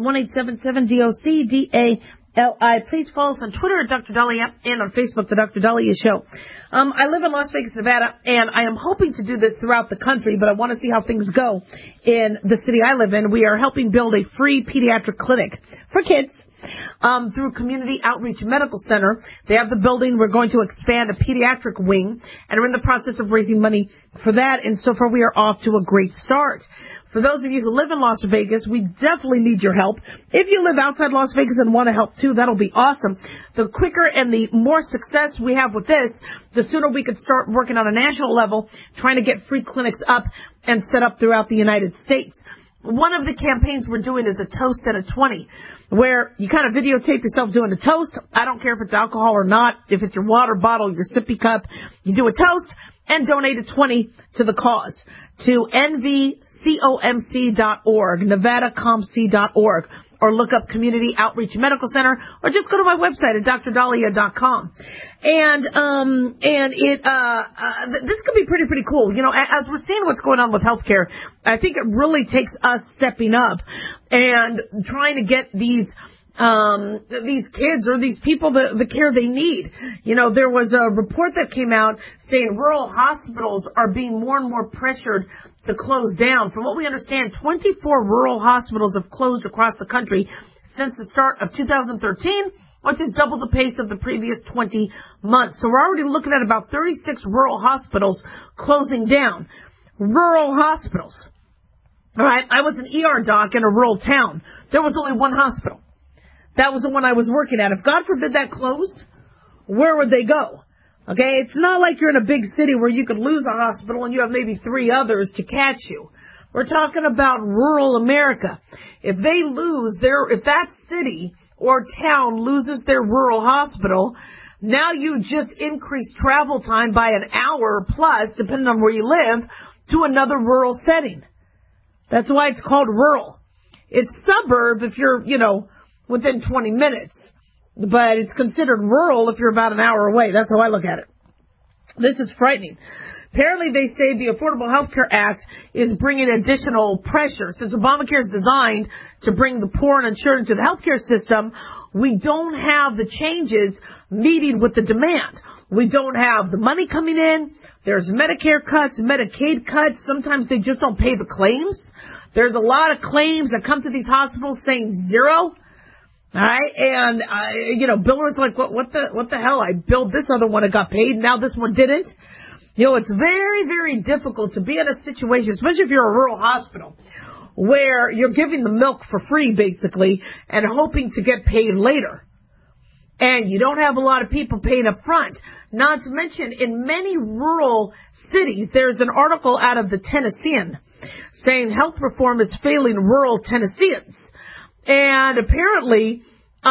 1-877-DOC-DALI. Please follow us on Twitter at Dr. Dahlia and on Facebook, The Dr. Dahlia Show. I live in Las Vegas, Nevada, and I am hoping to do this throughout the country, but I want to see how things go in the city I live in. We are helping build a free pediatric clinic for kids through Community Outreach Medical Center. They have the building. We're going to expand a pediatric wing, and we're in the process of raising money for that. And so far, we are off to a great start. For those of you who live in Las Vegas, we definitely need your help. If you live outside Las Vegas and want to help too, that'll be awesome. The quicker and the more success we have with this, the sooner we could start working on a national level, trying to get free clinics up and set up throughout the United States. One of the campaigns we're doing is a toast at a 20, where you kind of videotape yourself doing a toast. I don't care if it's alcohol or not, if it's your water bottle, your sippy cup, you do a toast and donate a 20 to the cause, to nvcomc.org, nevadacomc.org, or look up Community Outreach Medical Center, or just go to my website at drdalia.com. And this could be pretty cool. You know, as we're seeing what's going on with healthcare, I think it really takes us stepping up and trying to get these kids or these people the care they need. You know, there was a report that came out saying rural hospitals are being more and more pressured to close down. From what we understand, 24 rural hospitals have closed across the country since the start of 2013, which is double the pace of the previous 20 months. So we're already looking at about 36 rural hospitals closing down. Rural hospitals. All right, I was an ER doc in a rural town. There was only one hospital. That was the one I was working at. If God forbid that closed, where would they go? Okay, it's not like you're in a big city where you could lose a hospital and you have maybe 3 others to catch you. We're talking about rural America. If they lose if that city or town loses their rural hospital, now you just increase travel time by an hour plus, depending on where you live, to another rural setting. That's why it's called rural. It's suburb if you're, within 20 minutes. But it's considered rural if you're about an hour away. That's how I look at it. This is frightening. Apparently, they say the Affordable Health Care Act is bringing additional pressure. Since Obamacare is designed to bring the poor and uninsured into the healthcare system, we don't have the changes meeting with the demand. We don't have the money coming in. There's Medicare cuts, Medicaid cuts. Sometimes they just don't pay the claims. There's a lot of claims that come to these hospitals saying zero. All right, and billers like, what the hell? I billed this other one, it got paid, now this one didn't. It's very, very difficult to be in a situation, especially if you're a rural hospital, where you're giving the milk for free, basically, and hoping to get paid later. And you don't have a lot of people paying up front. Not to mention, in many rural cities, there's an article out of the Tennessean saying health reform is failing rural Tennesseans. And apparently,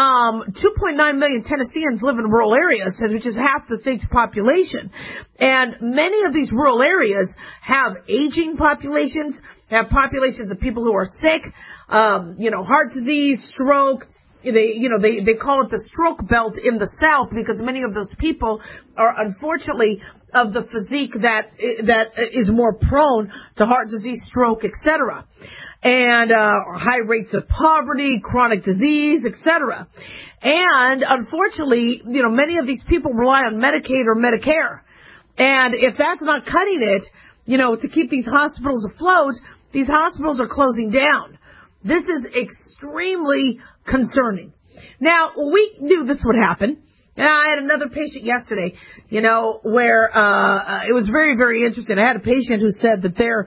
2.9 million Tennesseans live in rural areas, which is half the state's population. And many of these rural areas have aging populations, have populations of people who are sick, heart disease, stroke. They call it the stroke belt in the South because many of those people are unfortunately of the physique that is more prone to heart disease, stroke, etc. And high rates of poverty, chronic disease, etc. And unfortunately, many of these people rely on Medicaid or Medicare. And if that's not cutting it, to keep these hospitals afloat, these hospitals are closing down. This is extremely concerning. Now, we knew this would happen. And I had another patient yesterday, where it was very, very interesting. I had a patient who said that their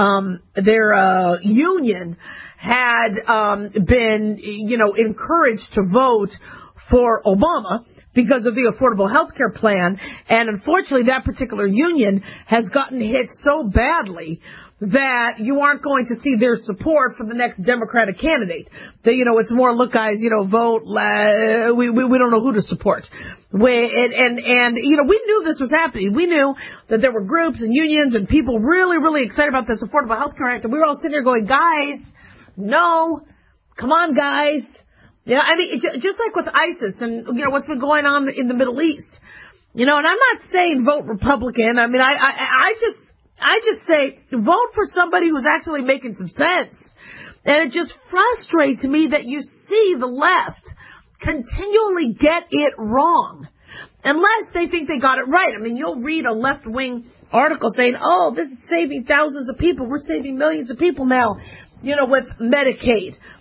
union had been, encouraged to vote for Obama because of the Affordable Health Care Plan. And unfortunately, that particular union has gotten hit so badly that you aren't going to see their support for the next Democratic candidate. It's more, look, guys, vote. We don't know who to support. We knew this was happening. We knew that there were groups and unions and people really, really excited about this Affordable Health Care Act. And we were all sitting there going, guys, no, come on, guys. Just like with ISIS and, what's been going on in the Middle East. And I'm not saying vote Republican. I just say vote for somebody who's actually making some sense. And it just frustrates me that you see the left continually get it wrong. Unless they think they got it right. You'll read a left-wing article saying, this is saving thousands of people. We're saving millions of people now, with Medicaid.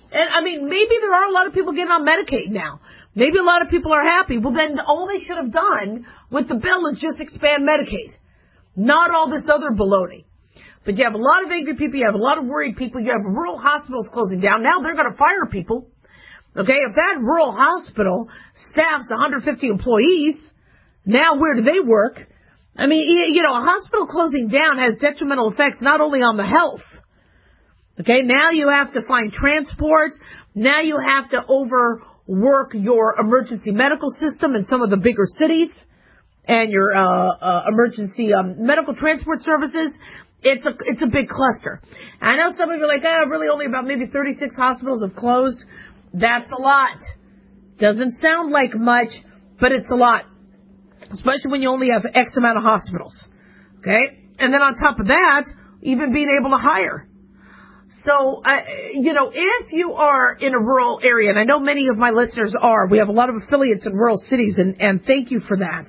And, I mean, maybe there are a lot of people getting on Medicaid now. Maybe a lot of people are happy. Well, then all they should have done with the bill is just expand Medicaid. Not all this other baloney. But you have a lot of angry people. You have a lot of worried people. You have rural hospitals closing down. Now they're going to fire people. Okay, if that rural hospital staffs 150 employees, now where do they work? I mean, you know, a hospital closing down has detrimental effects not only on the health. Okay, now you have to find transport. Now you have to overwork your emergency medical system in some of the bigger cities and your emergency medical transport services. It's a big cluster. I know some of you are like, really only about maybe 36 hospitals have closed. That's a lot. Doesn't sound like much, but it's a lot. Especially when you only have X amount of hospitals. Okay? And then on top of that, even being able to hire. So, you know, if you are in a rural area, and I know many of my listeners are, we have a lot of affiliates in rural cities, and thank you for that.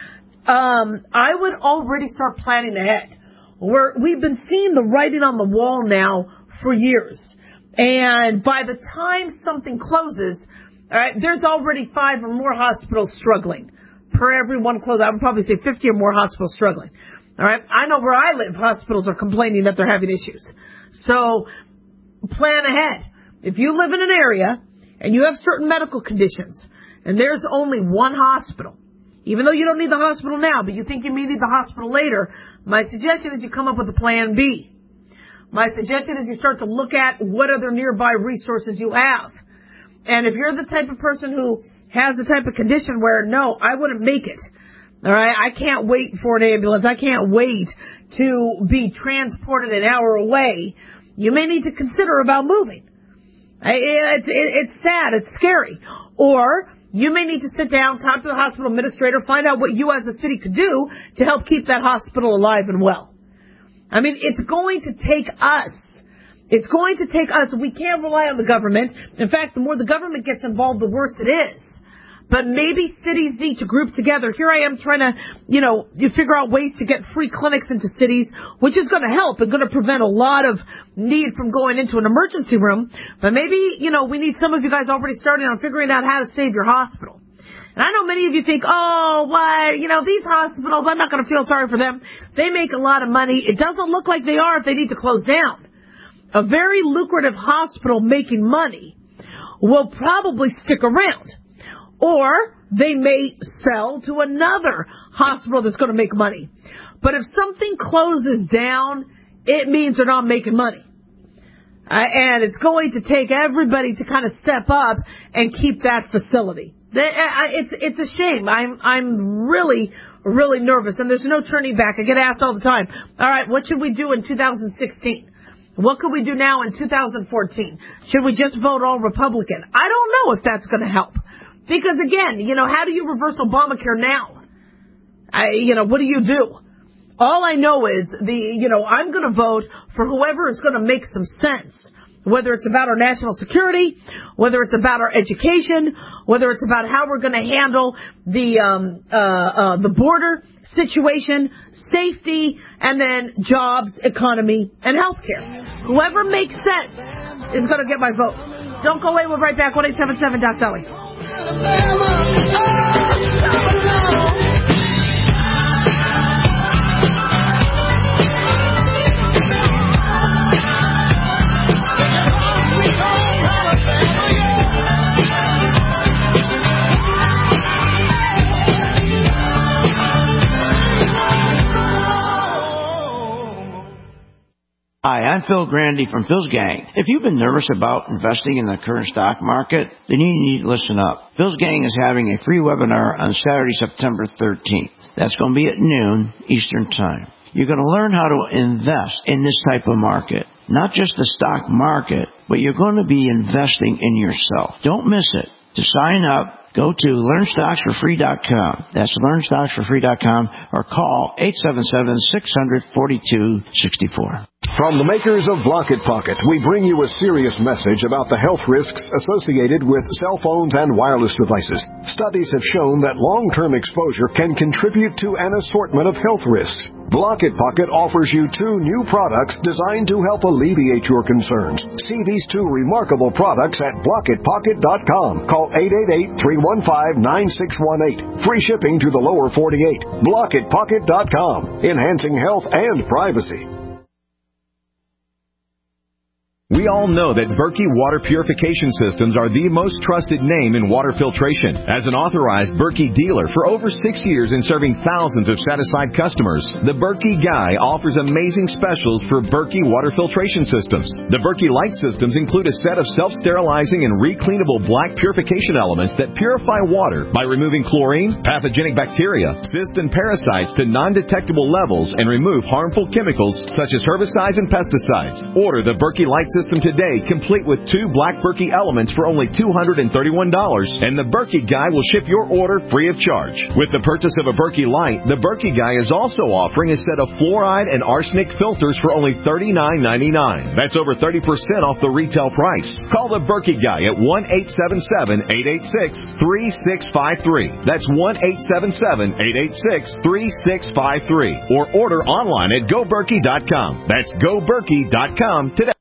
I would already start planning ahead. We've been seeing the writing on the wall now for years. And by the time something closes, all right, there's already 5 or more hospitals struggling. Per every one closed, I would probably say 50 or more hospitals struggling. All right, I know where I live, hospitals are complaining that they're having issues. So plan ahead. If you live in an area and you have certain medical conditions and there's only one hospital, even though you don't need the hospital now, but you think you may need the hospital later, my suggestion is you come up with a plan B. My suggestion is you start to look at what other nearby resources you have. And if you're the type of person who has the type of condition where, no, I wouldn't make it. All right, I can't wait for an ambulance. I can't wait to be transported an hour away. You may need to consider about moving. It's sad. It's scary. Or you may need to sit down, talk to the hospital administrator, find out what you as a city could do to help keep that hospital alive and well. I mean, it's going to take us. It's going to take us. We can't rely on the government. In fact, the more the government gets involved, the worse it is. But maybe cities need to group together. Here I am trying to, you figure out ways to get free clinics into cities, which is going to help and going to prevent a lot of need from going into an emergency room. But maybe, we need some of you guys already starting on figuring out how to save your hospital. And I know many of you think, these hospitals, I'm not going to feel sorry for them. They make a lot of money. It doesn't look like they are if they need to close down. A very lucrative hospital making money will probably stick around. Or they may sell to another hospital that's going to make money. But if something closes down, it means they're not making money. And it's going to take everybody to kind of step up and keep that facility. It's a shame. I'm really, really nervous, and there's no turning back. I get asked all the time, all right, what should we do in 2016? What could we do now in 2014? Should we just vote all Republican? I don't know if that's going to help. Because again, how do you reverse Obamacare now? What do you do? All I know is I'm going to vote for whoever is going to make some sense. Whether it's about our national security, whether it's about our education, whether it's about how we're going to handle the border situation, safety, and then jobs, economy, and healthcare. Whoever makes sense is going to get my vote. Don't go away. We'll be right back. 1-877 Doc Dolly. Hi, I'm Phil Grandy from Phil's Gang. If you've been nervous about investing in the current stock market, then you need to listen up. Phil's Gang is having a free webinar on Saturday, September 13th. That's going to be at noon Eastern Time. You're going to learn how to invest in this type of market. Not just the stock market, but you're going to be investing in yourself. Don't miss it. To sign up, go to LearnStocksForFree.com. That's LearnStocksForFree.com or call 877-600-4264. From the makers of Block-It Pocket, we bring you a serious message about the health risks associated with cell phones and wireless devices. Studies have shown that long-term exposure can contribute to an assortment of health risks. Block-It Pocket offers you 2 new products designed to help alleviate your concerns. See these 2 remarkable products at BlockItPocket.com. Call 888-315-9618. Free shipping to the lower 48. BlockItPocket.com. Enhancing health and privacy. We all know that Berkey Water Purification Systems are the most trusted name in water filtration. As an authorized Berkey dealer for over 6 years and serving thousands of satisfied customers, the Berkey Guy offers amazing specials for Berkey Water Filtration Systems. The Berkey Light Systems include a set of self-sterilizing and recleanable black purification elements that purify water by removing chlorine, pathogenic bacteria, cysts, and parasites to non-detectable levels and remove harmful chemicals such as herbicides and pesticides. Order the Berkey Light System today, complete with 2 black Berkey elements for only $231, and the Berkey Guy will ship your order free of charge. With the purchase of a Berkey Light, the Berkey Guy is also offering a set of fluoride and arsenic filters for only $39.99. That's over 30% off the retail price. Call the Berkey Guy at 1-877-886-3653. That's 1-877-886-3653. Or order online at GoBerkey.com. That's GoBerkey.com today.